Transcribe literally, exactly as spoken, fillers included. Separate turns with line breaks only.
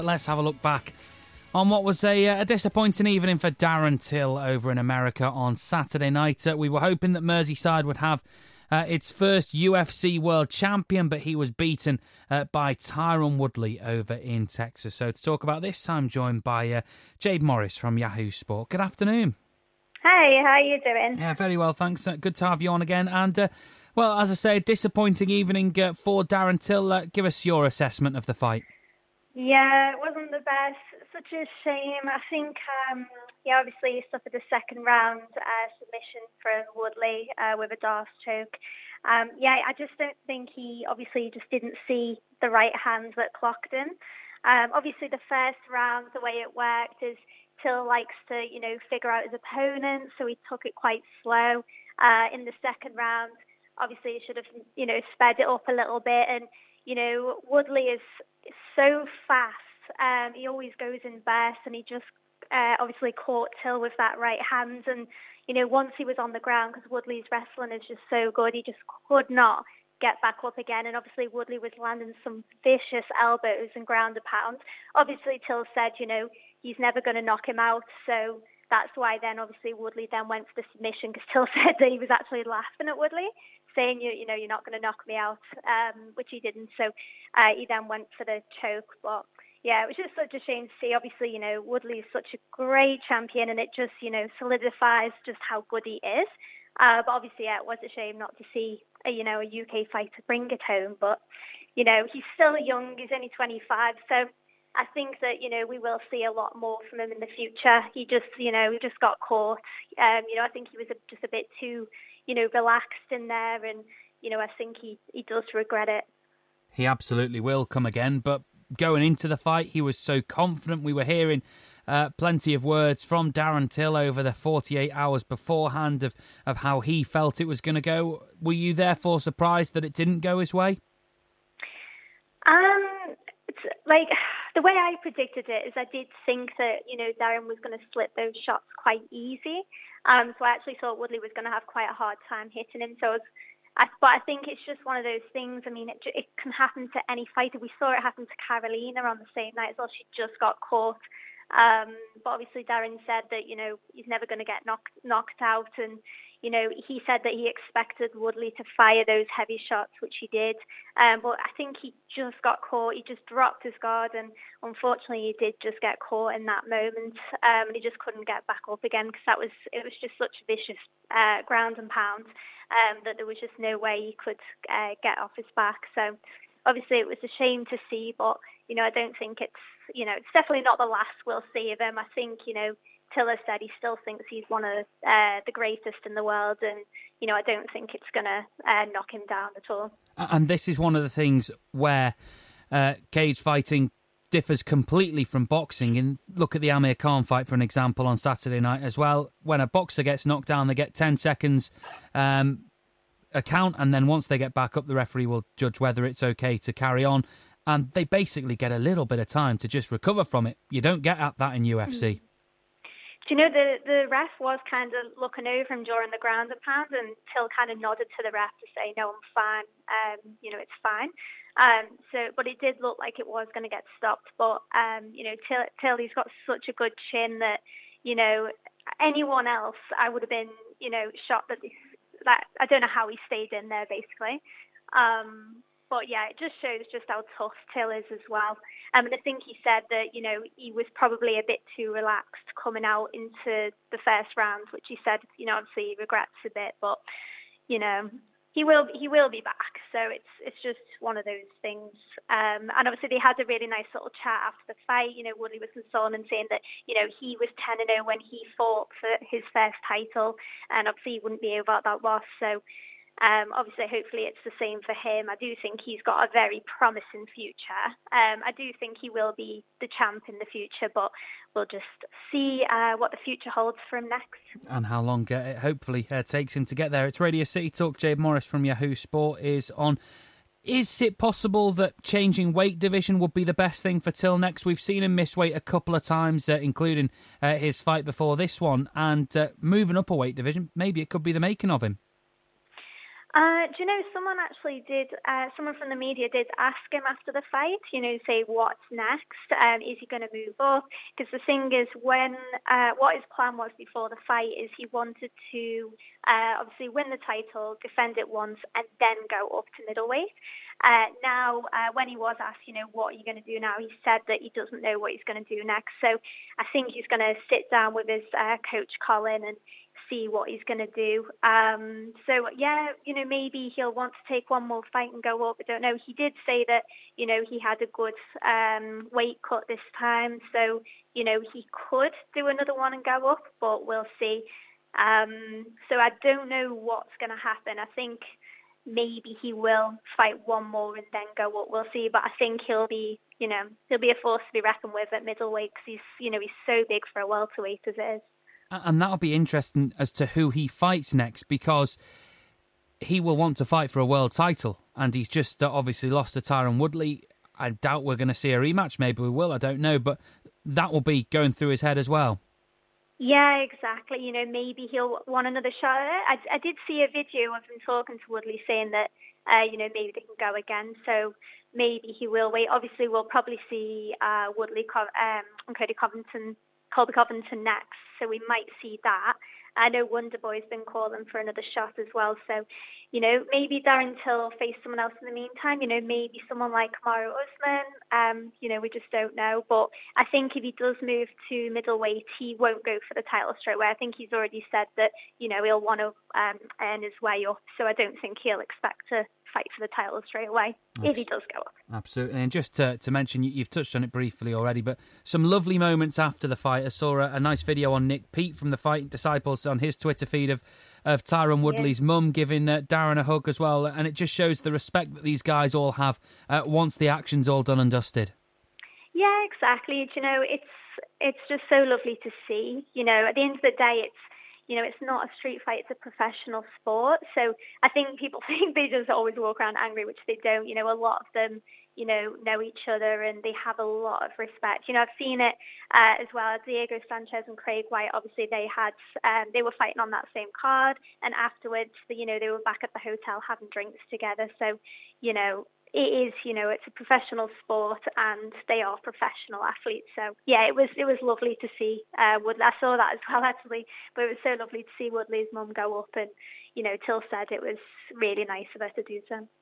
Let's have a look back on what was a, a disappointing evening for Darren Till over in America on Saturday night. Uh, we were hoping that Merseyside would have uh, its first U F C World Champion, but he was beaten uh, by Tyron Woodley over in Texas. So to talk about this, I'm joined by uh, Jade Morris from Yahoo Sport. Good afternoon.
Hey, how are you doing?
Yeah, very well, thanks. Uh, good to have you on again. And, uh, well, as I say, disappointing evening uh, for Darren Till. Uh, give us your assessment of the fight.
Yeah, it wasn't the best. Such a shame. I think, um, yeah, obviously he suffered a second round uh, submission from Woodley uh, with a Darce choke. Um, yeah, I just don't think he obviously just didn't see the right hands that clocked him. Um, obviously, the first round, the way it worked is Till likes to, you know, figure out his opponent, so he took it quite slow. Uh, in the second round, obviously he should have, you know, sped it up a little bit. And, you know, Woodley is so fast. Um, he always goes in bursts, and he just uh, obviously caught Till with that right hand. And, you know, once he was on the ground, because Woodley's wrestling is just so good, he just could not get back up again. And obviously Woodley was landing some vicious elbows and ground and pound. Obviously Till said, you know, he's never going to knock him out. So that's why then obviously Woodley then went for the submission, because Till said that he was actually laughing at Woodley, saying, you, you know, you're not going to knock me out, um, which he didn't. So uh, he then went for the choke. But yeah, it was just such a shame to see. Obviously, you know, Woodley is such a great champion, and it just, you know, solidifies just how good he is. Uh, but obviously, yeah, it was a shame not to see, a, you know, a U K fighter bring it home. But, you know, he's still young. He's only twenty-five. So I think that, you know, we will see a lot more from him in the future. He just, you know, he just got caught. Um, you know, I think he was a, just a bit too, you know, relaxed in there. And, you know, I think he, he does regret it.
He absolutely will come again. But going into the fight, he was so confident. We were hearing uh, plenty of words from Darren Till over the forty-eight hours beforehand of, of how he felt it was going to go. Were you therefore surprised that it didn't go his way?
Um, it's like... The way I predicted it is I did think that, you know, Darren was going to slip those shots quite easy. Um, so I actually thought Woodley was going to have quite a hard time hitting him. So I was, I, but I think it's just one of those things. I mean, it, it can happen to any fighter. We saw it happen to Carolina on the same night as well. She just got caught. Um, but obviously Darren said that, you know, he's never going to get knocked knocked out. And, you know, he said that he expected Woodley to fire those heavy shots, which he did. Um, but I think he just got caught. He just dropped his guard, and unfortunately he did just get caught in that moment. Um, and he just couldn't get back up again, because that was, it was just such vicious uh, ground and pound um, that there was just no way he could uh, get off his back. So obviously it was a shame to see, but, you know, I don't think it's, you know, it's definitely not the last we'll see of him. I think, you know, Tiller said he still thinks he's one of uh, the greatest in the world, and, you know, I don't think it's going to uh, knock him down at all.
And this is one of the things where uh, cage fighting differs completely from boxing. And look at the Amir Khan fight, for an example, on Saturday night as well. When a boxer gets knocked down, they get ten seconds um, a count, and then once they get back up, the referee will judge whether it's okay to carry on. And they basically get a little bit of time to just recover from it. You don't get at that in U F C.
Mm-hmm. Do you know, the, the ref was kind of looking over him during the ground and pound, and Till kind of nodded to the ref to say, no, I'm fine. Um, you know, it's fine. Um, so, but it did look like it was going to get stopped. But, um, you know, Till, Till, he's got such a good chin that, you know, anyone else, I would have been, you know, shocked that, this, that I don't know how he stayed in there, basically. Um, But yeah, it just shows just how tough Till is as well. Um, and I think he said that, you know, he was probably a bit too relaxed coming out into the first round, which he said, you know, obviously he regrets a bit, but, you know, he will he will be back. So it's it's just one of those things. Um, and obviously they had a really nice little chat after the fight. You know, Woodley was consoling and saying that, you know, he was ten and oh when he fought for his first title, and obviously he wouldn't be about that loss. So Um, obviously, hopefully it's the same for him. I do think he's got a very promising future. Um, I do think he will be the champ in the future, but we'll just see uh, what the future holds for him next.
And how long uh, it hopefully uh, takes him to get there. It's Radio City Talk. Jade Morris from Yahoo Sport is on. Is it possible that changing weight division would be the best thing for Till next? We've seen him miss weight a couple of times, uh, including uh, his fight before this one. And uh, moving up a weight division, maybe it could be the making of him.
Uh, do you know, someone actually did, uh, someone from the media did ask him after the fight, you know, say, what's next? Um, is he going to move up? Because the thing is, when, uh, what his plan was before the fight is he wanted to, uh, obviously win the title, defend it once, and then go up to middleweight. Uh, now, uh, when he was asked, you know, what are you going to do now? He said that he doesn't know what he's going to do next. So I think he's going to sit down with his uh, coach, Colin, and see what he's going to do. Um, so, yeah, you know, maybe he'll want to take one more fight and go up. I don't know. He did say that, you know, he had a good um, weight cut this time. So, you know, he could do another one and go up, but we'll see. Um, so I don't know what's going to happen. I think maybe he will fight one more and then go up. We'll see. But I think he'll be, you know, he'll be a force to be reckoned with at middleweight because he's, you know, he's so big for a welterweight as it is.
And that'll be interesting as to who he fights next, because he will want to fight for a world title, and he's just uh, obviously lost to Tyron Woodley. I doubt we're going to see a rematch. Maybe we will, I don't know, but that will be going through his head as well.
Yeah, exactly. You know, maybe he'll want another shot at it. I, I did see a video of him talking to Woodley saying that, uh, you know, maybe they can go again. So maybe he will wait. Obviously, we'll probably see uh, Woodley um, and Cody Covington, Colby Covington next. So we might see that. I know Wonderboy's been calling for another shot as well. So, you know, maybe Darren Till will face someone else in the meantime. You know, maybe someone like Kamaru Usman. Um, you know, we just don't know. But I think if he does move to middleweight, he won't go for the title straight away. I think he's already said that, you know, he'll want to um, earn his way up. So I don't think he'll expect to fight for the title straight away if he does go up.
Absolutely. And just to, to mention, you've touched on it briefly already, but some lovely moments after the fight. I saw a, a nice video on Nick Pete from the Fighting Disciples on his Twitter feed of, of Tyron Woodley's yeah. mum giving uh, Darren a hug as well. And it just shows the respect that these guys all have uh, once the action's all done and dusted.
Yeah, exactly. You know, it's it's just so lovely to see. You know, at the end of the day, it's You know, it's not a street fight, it's a professional sport. So I think people think they just always walk around angry, which they don't. You know, a lot of them, you know, know each other and they have a lot of respect. You know, I've seen it uh, as well. Diego Sanchez and Craig White, obviously they had, um, they were fighting on that same card. And afterwards, you know, they were back at the hotel having drinks together. So, you know, it is, you know, it's a professional sport and they are professional athletes. So, yeah, it was it was lovely to see uh, Woodley. I saw that as well, actually. But it was so lovely to see Woodley's mum go up and, you know, Till said it was really nice of her to do so.